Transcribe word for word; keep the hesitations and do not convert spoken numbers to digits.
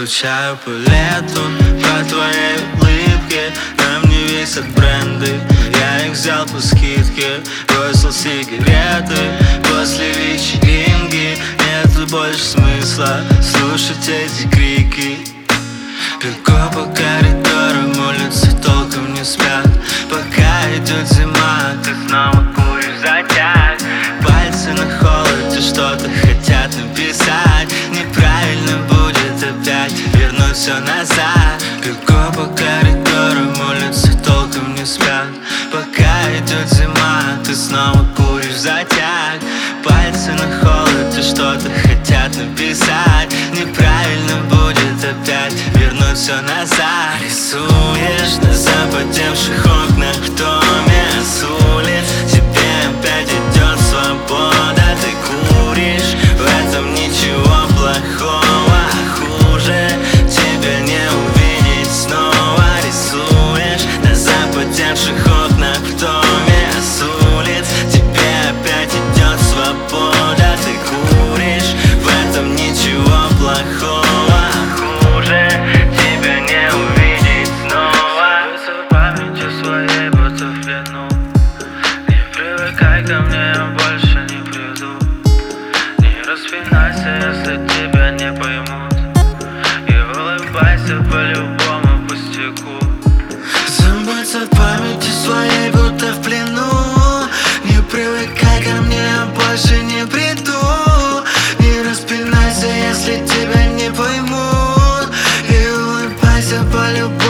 скучаю по лету, по твоей улыбке. На мне висят бренды, я их взял по скидке. Бросил сигареты после вечеринки. Нету больше смысла слушать эти крики. Бегу по коридорам, улицы толком не спят. Пока идет зима, ты снова куришь затяг. Пальцы на холоде что-то хотят написать. Неправильно будет опять вернуть все назад. Бегу по коридорам, улицы толком не спят. Пока идет зима, ты снова куришь затяг. Пальцы на холоде что-то хотят написать. Неправильно будет опять вернуть все назад. Рисуешь на запотевших окнах в доме с улиц. Тебе опять идет свобода. Ты куришь, в этом ничего плохого. Хуже тебя не увидеть снова. Рисуешь на запотевших окнах в доме с улиц. Тебе опять идет свобода. Ты куришь, в этом ничего плохого. Хуже тебя не увидеть снова. Будто в памяти своей, будто в плену. Не привыкай ко мне, я больше не приду. Не распинайся, если тебя не поймут. И улыбайся по любому пустяку. Забыться в памяти своей, будто в плену. Не привыкай ко мне, я больше не приду. Не распинайся, если тебя не поймут. И улыбайся по любому